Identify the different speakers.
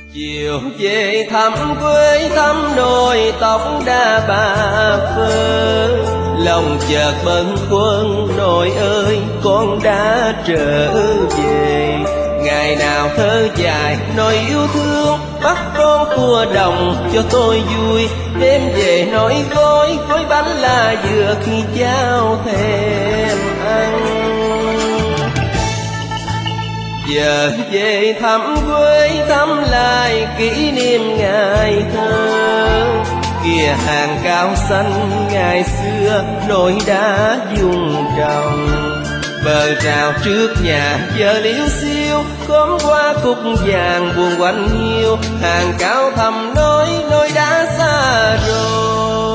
Speaker 1: Chiều về thăm quê thăm nồi tóc đã bạc phơ, lòng chợt bâng khuâng nội ơi con đã trở về. Ngày nào thơ dài nói yêu thương, bắt con cua đồng cho tôi vui. Đêm về nói gói bánh là vừa khi cháu thèm ăn. Giờ về thăm quê thăm lại kỷ niệm ngày thơ, kìa hàng cao xanh ngày xưa nỗi đã dùng trồng. Bờ rào trước nhà giờ liễu xiêu, khóm hoa cúc vàng buồn quạnh hiu. Hàng cao thầm nói đã xa rồi.